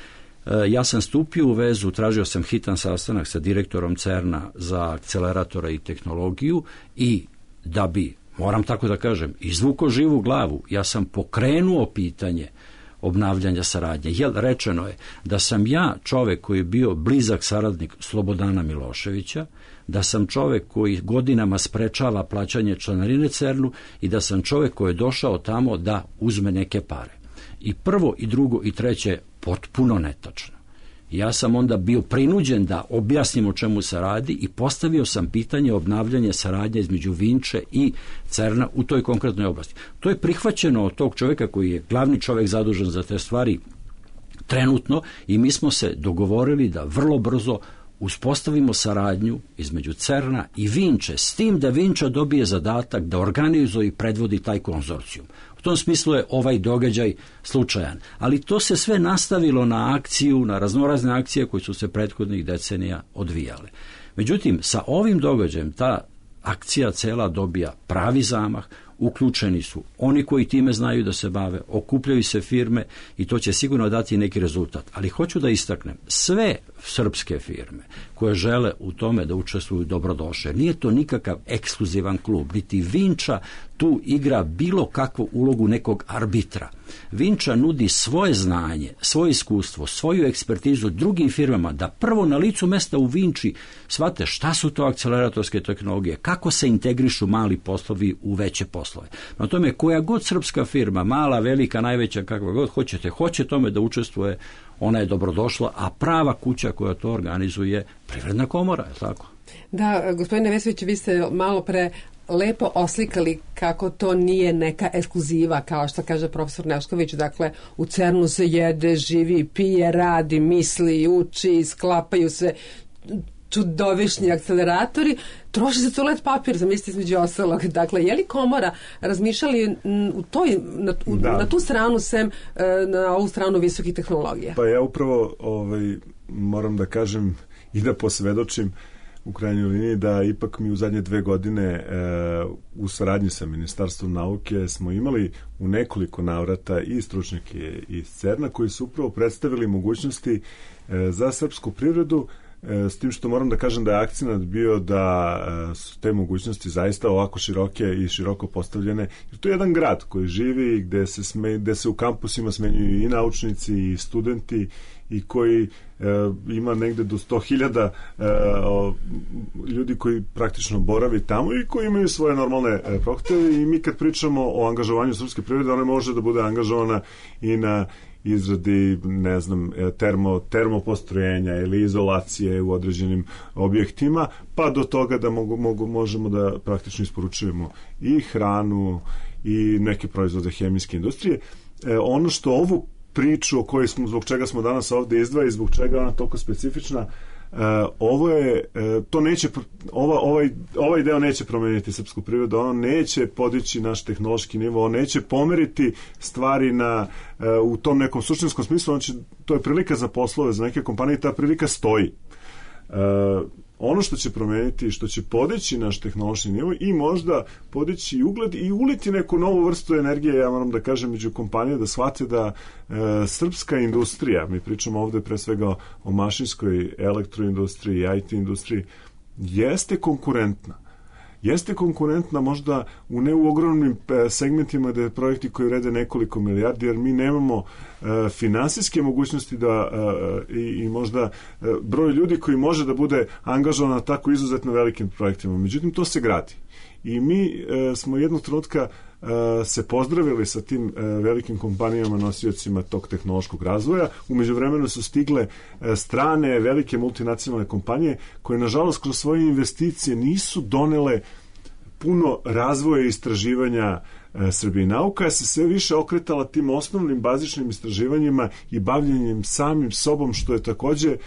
Ja sam stupio u vezu, tražio sam hitan sastanak sa direktorom CERN-a za akceleratore i tehnologiju i da bi, moram tako da kažem, izvuko živu glavu, ja sam pokrenuo pitanje obnavljanja saradnje. Jel, rečeno je da sam ja čovek koji je bio blizak saradnik Slobodana Miloševića, da sam čovek koji godinama sprečava plaćanje članarine CERN-u i da sam čovek koji je došao tamo da uzme neke pare. I prvo, i drugo, i treće potpuno netačno. Ja sam onda bio prinuđen da objasnim o čemu se radi i postavio sam pitanje obnavljanja saradnje između Vinče i CERN-a u toj konkretnoj oblasti. To je prihvaćeno od tog čovjeka koji je glavni čovjek zadužen za te stvari trenutno i mi smo se dogovorili da vrlo brzo uspostavimo saradnju između CERN-a i Vinče, s tim da Vinča dobije zadatak da organizuje i predvodi taj konzorcijum. U tom smislu je ovaj događaj slučajan. Ali to se sve nastavilo na akciju, na raznorazne akcije koje su se prethodnih decenija odvijale. Međutim, sa ovim događajem ta akcija cela dobija pravi zamah, uključeni su oni koji time znaju da se bave, okupljaju se firme i to će sigurno dati neki rezultat. Ali hoću da istaknem, sve srpske firme koje žele u tome da učestvuju dobrodošle. Nije to nikakav ekskluzivan klub, niti Vinča tu igra bilo kakvu ulogu nekog arbitra. Vinča nudi svoje znanje, svoje iskustvo, svoju ekspertizu drugim firmama da prvo na licu mesta u Vinči shvate šta su to akceleratorske tehnologije, kako se integrišu mali poslovi u veće poslove. Na tome koja god srpska firma, mala, velika, najveća, kakva god hoćete, hoće tome da učestvuje, ona je dobrodošla, a prava kuća koja to organizuje Privredna komora, je tako? Da, gospodine Vesović, vi ste malo pre lepo oslikali kako to nije neka ekskluziva, kao što kaže profesor Nešković. Dakle, u CERN-u se jede, živi, pije, radi, misli, uči, sklapaju se čudovišni akceleratori, troši se toalet papir, zamislite između ostalog. Dakle, je li komora razmišljali u toj, na, u, na tu stranu sem na ovu stranu visokih tehnologija? Pa ja upravo ovaj, moram da kažem i da posvedočim u krajnjoj liniji da ipak mi u zadnje dve godine e, u saradnji sa Ministarstvom nauke smo imali u nekoliko navrata i stručnjake iz CERN-a koji su upravo predstavili mogućnosti e, za srpsku privredu, e, s tim što moram da kažem da je akcenat bio da e, su te mogućnosti zaista ovako široke i široko postavljene. Jer to je jedan grad koji živi, gde se, sme, gde se u kampusima smenjuju i naučnici i studenti i koji e, ima negde do sto hiljada e, ljudi koji praktično boravi tamo i koji imaju svoje normalne e, prohteve i mi kad pričamo o angažovanju srpske privrede, ona može da bude angažovana i na izradi, ne znam, termo, termopostrojenja ili izolacije u određenim objektima, pa do toga da mogu, mogu, možemo da praktično isporučujemo i hranu i neke proizvode hemijske industrije. E, ono što ovu priču o kojoj smo, zbog čega smo danas ovde izdvajali, zbog čega je ona toliko specifična, Uh, ovo je, uh, to neće, ova, ovaj, ovaj deo neće promeniti srpsku privredu, ono neće podići naš tehnološki nivo, on neće pomeriti stvari na, uh, u tom nekom suštinskom smislu, on će, to je prilika za poslove, za neke kompanije, ta prilika stoji. Uh, ono što će promeniti, što će podići naš tehnološki nivo i možda podići ugled i uliti neku novu vrstu energije, ja moram da kažem, među kompanije, da shvate da e, srpska industrija, mi pričamo ovde pre svega o, o mašinskoj elektroindustriji, I T industriji, jeste konkurentna. Jeste konkurentna možda u ne u ogromnim segmentima da je projekti koji vrede nekoliko milijardi, jer mi nemamo e, finansijske mogućnosti da e, i, i možda e, broj ljudi koji može da bude angažovan na tako izuzetno velikim projektima. Međutim, to se gradi. I mi e, smo jednog trenutka e, se pozdravili sa tim e, velikim kompanijama, nosiocima tog tehnološkog razvoja. Umeđu vremenu su stigle e, strane, velike multinacionalne kompanije koje, nažalost, kroz svoje investicije nisu donele puno razvoja i istraživanja e, Srbije. Nauka se sve više okretala tim osnovnim bazičnim istraživanjima i bavljenjem samim sobom, što je takođe e,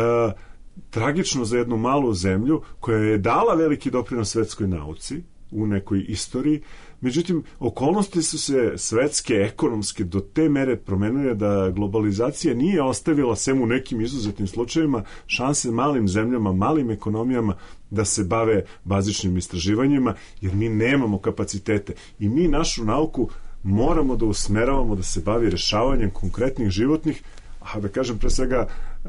tragično za jednu malu zemlju koja je dala veliki doprinos svetskoj nauci u nekoj istoriji. Međutim, okolnosti su se svetske, ekonomske do te mere promenile da globalizacija nije ostavila, sem u nekim izuzetnim slučajevima, šanse malim zemljama, malim ekonomijama da se bave bazičnim istraživanjima, jer mi nemamo kapacitete i mi našu nauku moramo da usmeravamo da se bavi rešavanjem konkretnih životnih, a da kažem pre svega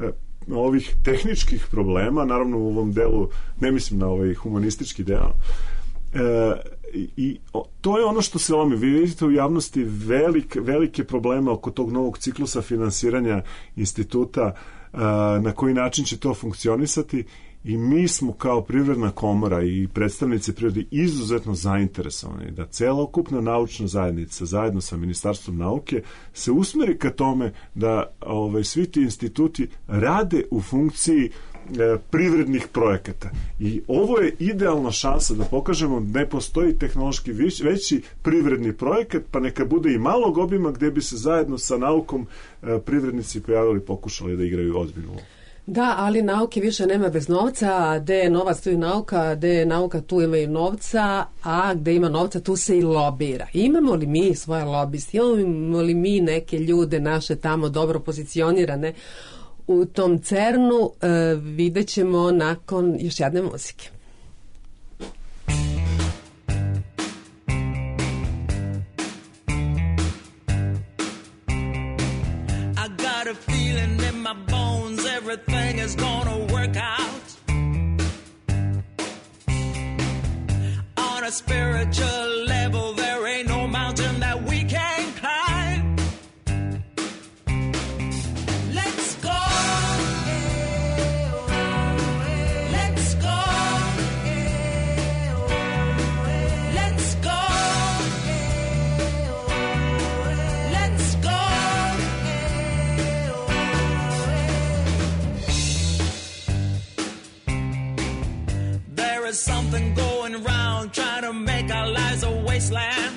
ovih tehničkih problema, naravno u ovom delu, ne mislim na ovaj humanistički deo, e, i o, to je ono što se lomi. Vi vidite u javnosti velik, velike probleme oko tog novog ciklusa finansiranja instituta, a, na koji način će to funkcionisati, i mi smo kao Privredna komora i predstavnici privrede izuzetno zainteresovani da celokupna naučna zajednica zajedno sa Ministarstvom nauke se usmeri ka tome da ovaj, svi ti instituti rade u funkciji privrednih projekata. I ovo je idealna šansa da pokažemo da ne postoji tehnološki veći privredni projekat, pa neka bude i malog obima gde bi se zajedno sa naukom privrednici pojavili, pokušali da igraju ozbiljnu ulogu. Da, ali nauke više nema bez novca, a gde je novac tu i nauka, gde je nauka tu ima i novca, a gde ima novca tu se i lobira. Imamo li mi svoje lobiste, imamo li mi neke ljude naše tamo dobro pozicionirane u tom cernu, e, vidjet ćemo nakon još jedne muzike. I got a feeling in my bones everything is gonna work out. On a spiritual level there ain't no mountain that we can't climb. Let's go. Let's go. Let's go. Let's go. There is something going around trying to make our lives a wasteland.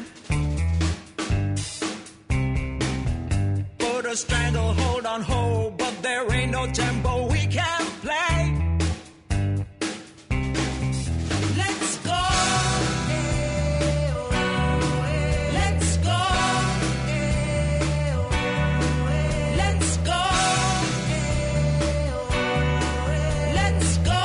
Put a stranglehold on hold, but there ain't no tempo we can play. Let's go. Let's go. Let's go. Let's go.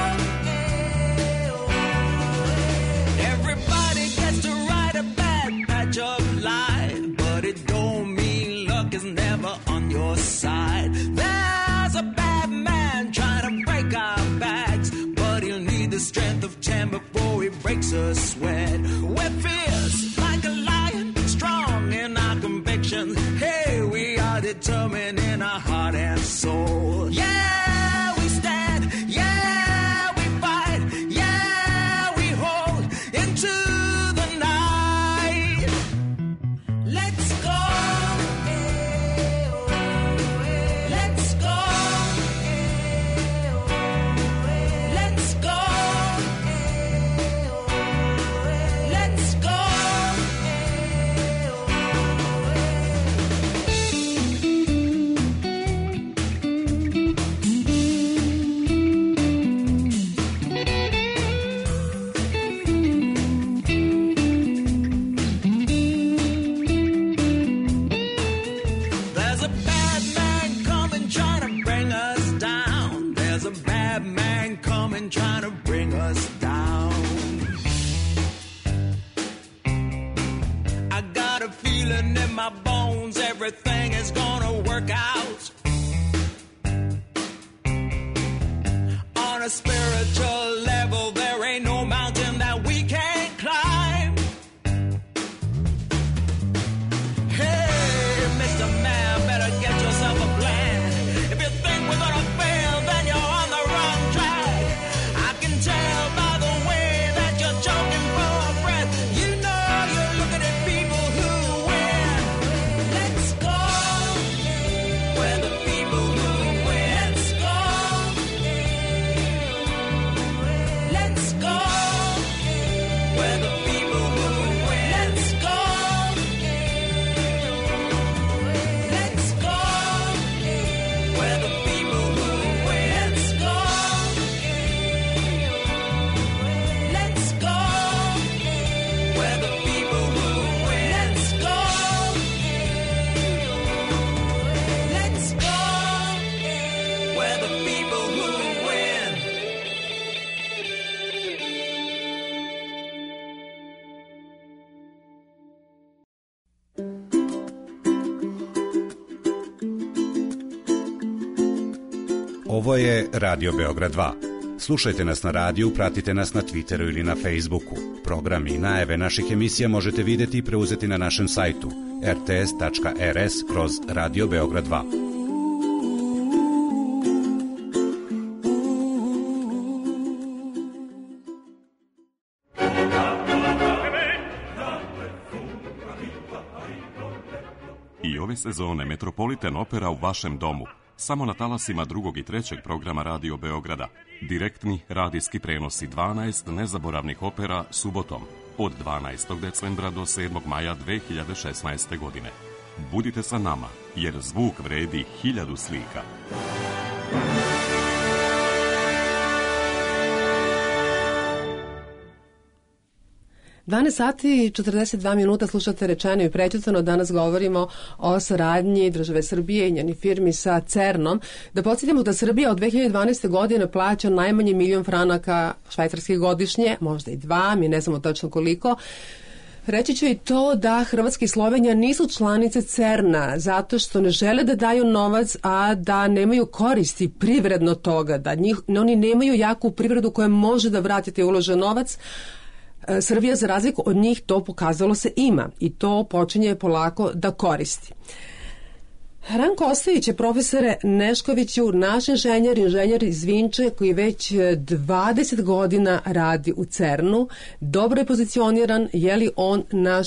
Everybody gets to ride a bad patch of life, but it don't mean luck is never on your side. There's a bad man trying to break our backs, but he'll need the strength of ten before he breaks a sweat. We're fierce like a lion, strong in our convictions. Hey, we are determined in our heart and soul. Yeah, we stand. Yeah, we fight. Yeah, we hold into the night. Let's go. got a feeling in my bones everything is gonna work out. On a spiritual level, there ain't no mountain that we can't climb. Hey, Mister Man, better get yourself a plan. If you think we're gonna fail, then you're on the wrong track. I can tell by the way that you're choking for breath. You know you're looking at people who win. Let's go where the people who win. Let's go. Let's go where the people who win. Let's go. Let's go where the people who win. Let's go. Let's go where the people who win. Let's go. Let's go where the people who win. Ovo je Radio Beograd dva. Slušajte nas na radiju, pratite nas na Twitteru ili na Facebooku. Program i najave naših emisija možete vidjeti i preuzeti na našem sajtu r t s tačka r s kroz Radio Beograd dva. I ove sezone Metropolitan Opera u vašem domu. Samo na talasima drugog i trećeg programa Radio Beograda. Direktni radijski prenosi dvanaest nezaboravnih opera subotom od dvanaestog decembra do sedmog maja dve hiljade šesnaeste. godine. Budite sa nama, jer zvuk vredi hiljadu slika. dvanaest sati i četrdeset dva minuta, slušate Rečeno i prećutano. Danas govorimo o saradnji države Srbije i njeni firmi sa CERN-om. Da podsjetimo da Srbija od dve hiljade dvanaeste. godine plaća najmanje milion franaka švajcarskih godišnje, možda i dva, mi ne znamo točno koliko. Reći ću i to da Hrvatska i Slovenija nisu članice CERN-a zato što ne žele da daju novac, a da nemaju koristi privredno toga, da njih, oni nemaju jaku privredu koja može da vratite uložen novac. Srbija, za razliku od njih, to pokazalo se ima i to počinje polako da koristi. Ranko Ostojić je, profesore Neškoviću, naš inženjer, inženjer iz Vinče koji već dvadeset godina radi u CERN-u. Dobro je pozicioniran, je li on naš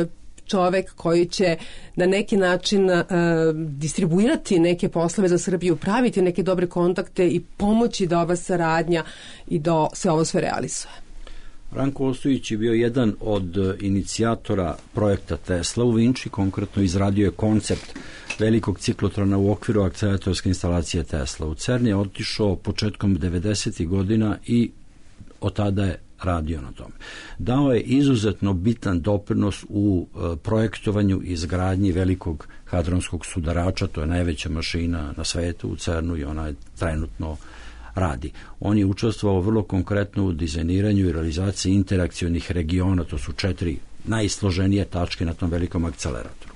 čovek koji će na neki način uh, distribuirati neke poslove za Srbiju, praviti neke dobre kontakte i pomoći da ova saradnja i da se ovo sve realizuje? Ranko Ostojić je bio jedan od inicijatora projekta Tesla u Vinči, konkretno izradio je koncept velikog ciklotrona u okviru akceleratorske instalacije Tesla. U CERN je otišao početkom devedesetih godina i od tada je radio na tome. Dao je izuzetno bitan doprinos u e, projektovanju i izgradnji velikog hadronskog sudarača, to je najveća mašina na svetu u CERN-u i ona je trenutno radi. On je učestvovao vrlo konkretno u dizajniranju i realizaciji interakcionih regiona, to su četiri najsloženije tačke na tom velikom akceleratoru.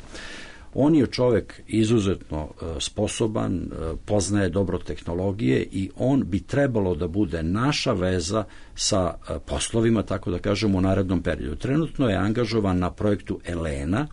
On je čovek izuzetno e, sposoban, e, poznaje dobro tehnologije i on bi trebalo da bude naša veza sa e, poslovima, tako da kažemo, u narednom periodu. Trenutno je angažovan na projektu Elena.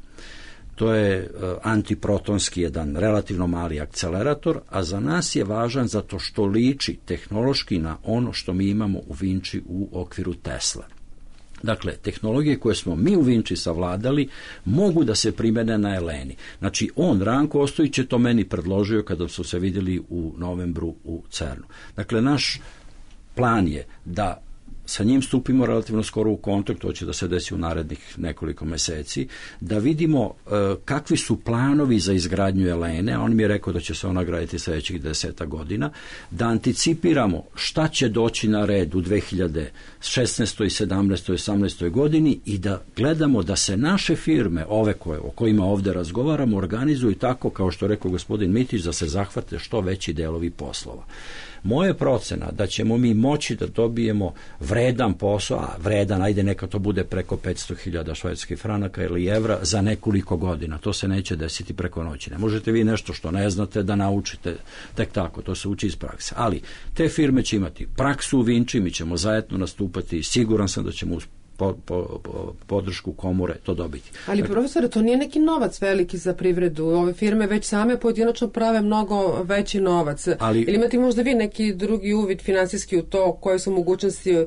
To je uh, antiprotonski jedan relativno mali akcelerator, a za nas je važan zato što liči tehnološki na ono što mi imamo u Vinči u okviru Tesla. Dakle, tehnologije koje smo mi u Vinči savladali mogu da se primene na Eleni. Znači, on, Ranko Ostojić, je to meni predložio kada su se vidjeli u novembru u CERN-u. Dakle, naš plan je da sa njim stupimo relativno skoro u kontakt, to će da se desi u narednih nekoliko meseci, da vidimo e, kakvi su planovi za izgradnju Elene, on mi je rekao da će se ona graditi sledećih deseta godina, da anticipiramo šta će doći na red u dve hiljade šesnaestoj, sedamnaestoj, osamnaestoj godini i da gledamo da se naše firme, ove koje, o kojima ovde razgovaramo, organizuju tako, kao što rekao gospodin Mitić, da se zahvate što veći delovi poslova. Moja procena da ćemo mi moći da dobijemo vrednost vredan posao, a vredan, ajde neka to bude preko petsto hiljada švedskih franaka ili evra za nekoliko godina. To se neće desiti preko noći. Ne možete vi nešto što ne znate da naučite tek tako, to se uči iz prakse. Ali te firme će imati praksu u Vinči, mi ćemo zajedno nastupati i siguran sam da ćemo uz po, po, po, podršku komore to dobiti. Ali dakle, profesore, to nije neki novac veliki za privredu. Ove firme već same pojedinačno prave mnogo veći novac. Ali, ili imate možda vi neki drugi uvid finansijski u to koje su mogućnosti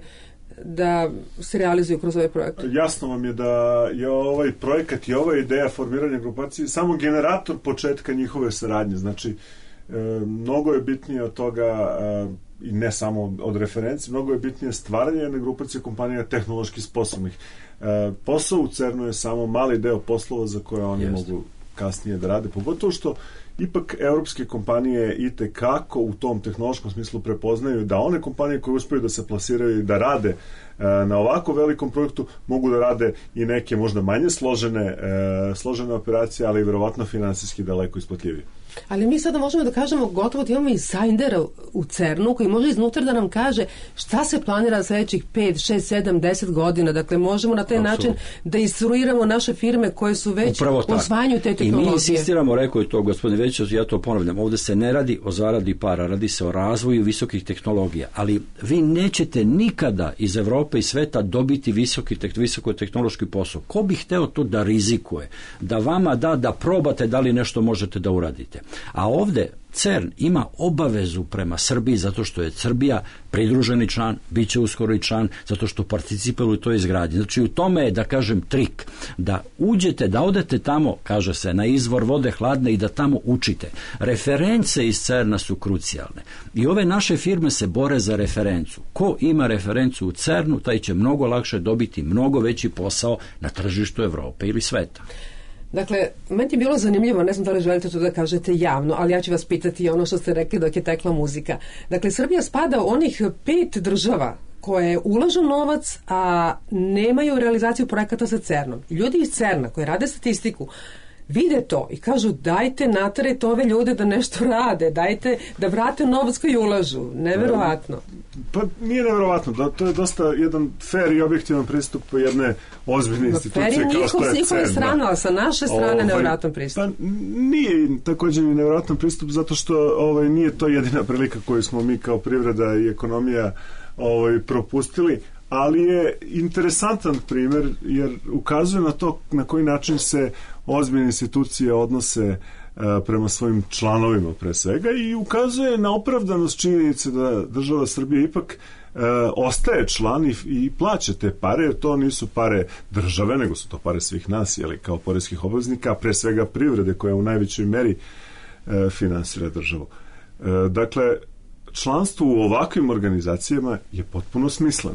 da se realizuju kroz ovaj projekt? Jasno vam je da je ovaj projekat i ova ideja formiranja grupacije samo generator početka njihove saradnje. Znači, e, mnogo je bitnije od toga e, i ne samo od referenci, mnogo je bitnije stvaranje jedne grupacije kompanija tehnološki sposobnih. E, posao u CERN-u je samo mali deo poslova za koje oni Jeste. mogu kasnije da rade, pogotovo što ipak evropske kompanije i tekako u tom tehnološkom smislu prepoznaju da one kompanije koje uspeju da se plasiraju i da rade e, na ovako velikom projektu mogu da rade i neke možda manje složene, e, složene operacije, ali verovatno finansijski daleko isplatljivije. Ali mi sada možemo da kažemo gotovo da imamo insajdera u CERN-u koji može iznutra da nam kaže šta se planira za sledećih pet, šest, sedam, deset godina. Dakle, možemo na taj Absolut. način da instruiramo naše firme koje su već u osvajanju te tehnologije. I mi insistiramo, rekao je to gospodine Većić, ja to ponavljam, ovde se ne radi o zaradi para, radi se o razvoju visokih tehnologija, ali vi nećete nikada iz Evrope i sveta dobiti visoki, visoko tehnološki posao. Ko bi hteo to da rizikuje? Da vama da, da probate da li nešto možete da uradite. A ovde CERN ima obavezu prema Srbiji zato što je Srbija pridruženi član, bit će uskoro i član, zato što participira u toj izgradnji. Znači u tome je, da kažem, trik, da uđete, da odete tamo, kaže se, na izvor vode hladne i da tamo učite. Reference iz CERN-a su krucijalne. I ove naše firme se bore za referencu. Ko ima referencu u CERN-u, taj će mnogo lakše dobiti mnogo veći posao na tržištu Evrope ili sveta. Dakle, meni je bilo zanimljivo, ne znam da li želite to da kažete javno, ali ja ću vas pitati ono što ste rekli dok je tekla muzika. Dakle, Srbija spada u onih pet država koje ulažu novac, a nemaju realizaciju projekata sa CERN-om. Ljudi iz CERN-a koji rade statistiku vide to i kažu dajte naterajte ove ljude da nešto rade, dajte da vrate novac koji ulažu. Neverovatno. Pa nije neverovatno, da, to je dosta jedan fair i objektivan pristup jedne ozbiljne institucije kao što je CERN. Strana, ali sa naše strane ovaj, neverovatan pristup. Pa nije također ni neverovatan pristup zato što ovaj, nije to jedina prilika koju smo mi kao privreda i ekonomija ovaj, propustili, ali je interesantan primer jer ukazuje na to na koji način se ozbiljne institucije odnose e, prema svojim članovima pre svega i ukazuje na opravdanost činjenice da država Srbije ipak e, ostaje član i, i plaća te pare, jer to nisu pare države, nego su to pare svih nas, jeli, kao poreskih obveznika, a pre svega privrede koja u najvećoj meri e, finansira državu. E, dakle, članstvo u ovakvim organizacijama je potpuno smisleno.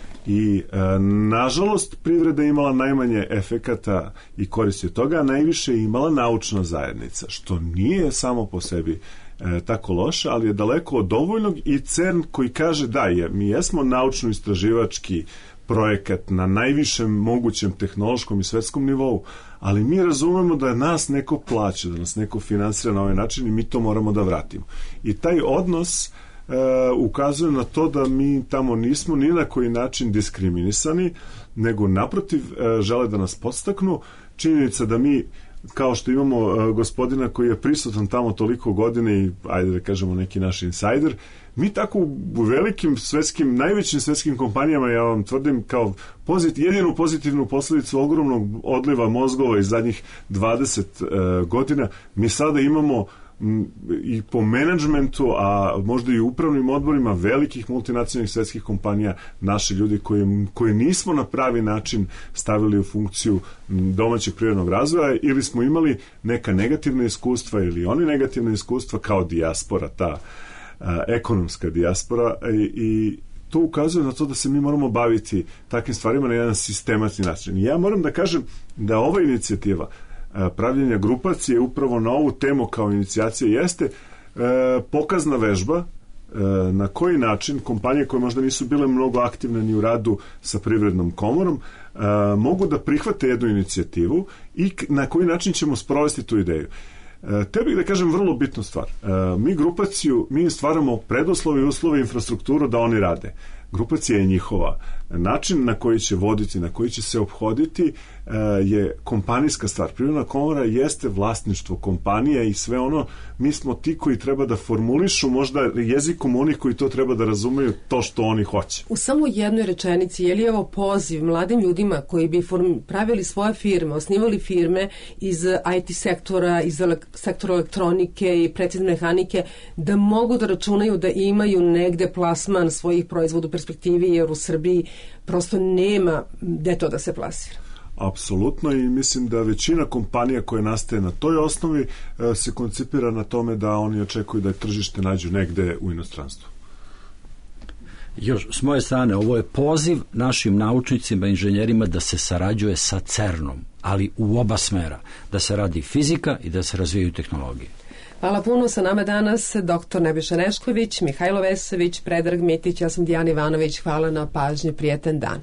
I e, nažalost privreda je imala najmanje efekata i koristi od toga, a najviše je imala naučna zajednica, što nije samo po sebi e, tako loše, ali je daleko od dovoljnog i CERN koji kaže da je, mi jesmo naučno-istraživački projekat na najvišem mogućem tehnološkom i svetskom nivou, ali mi razumemo da nas neko plaća, da nas neko finansira na ovaj način i mi to moramo da vratimo. I taj odnos Uh, ukazuje na to da mi tamo nismo ni na koji način diskriminisani, nego naprotiv uh, žele da nas podstaknu. Činjenica da mi, kao što imamo uh, gospodina koji je prisutan tamo toliko godine i, ajde da kažemo, neki naš insajder, mi tako u velikim svetskim, najvećim svetskim kompanijama, ja vam tvrdim, kao pozit, jedinu pozitivnu posledicu ogromnog odliva mozgova iz zadnjih dvadeset uh, godina, mi sada imamo i po menadžmentu, a možda i upravnim odborima velikih multinacionalnih svetskih kompanija naše ljudi koje, koje nismo na pravi način stavili u funkciju domaćeg privrednog razvoja ili smo imali neka negativna iskustva ili oni negativna iskustva kao dijaspora, ta a, ekonomska dijaspora i, i to ukazuje na to da se mi moramo baviti takvim stvarima na jedan sistematski način. I ja moram da kažem da ova inicijativa pravljenja grupacije upravo na ovu temu kao inicijacija jeste e, pokazna vežba e, na koji način kompanije koje možda nisu bile mnogo aktivne ni u radu sa privrednom komorom e, mogu da prihvate jednu inicijativu i na koji način ćemo sprovesti tu ideju. E, te bih da kažem vrlo bitnu stvar. E, mi grupaciju, mi stvaramo preduslove i uslove infrastrukturu da oni rade. grupacija je njihova. Način na koji će voditi, na koji će se ophoditi je kompanijska stvar. Privredna komora jeste vlasništvo kompanije i sve ono, mi smo ti koji treba da formulišu možda jezikom onih koji to treba da razumeju to što oni hoće. U samo jednoj rečenici, je li ovo poziv mladim ljudima koji bi form, pravili svoje firme, osnivali firme iz I T sektora, iz elek, sektora elektronike i precizne mehanike, da mogu da računaju da imaju negde plasman svojih proizvoda u perspektivi, jer u Srbiji prosto nema gde to da se plasira? Apsolutno, i mislim da većina kompanija koje nastaje na toj osnovi se koncipira na tome da oni očekuju da je tržište nađu negde u inostranstvu. Još s moje strane, ovo je poziv našim naučnicima, inženjerima da se sarađuje sa CERN-om, ali u oba smera, da se radi fizika i da se razvijaju tehnologije. Hvala puno, sa nama danas doktor Nebojša Nešković, Mihajlo Vesović, Predrag Mitić, ja sam Dijana Ivanović, hvala na pažnji, prijetan dan.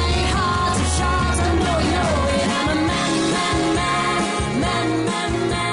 Man, man, man.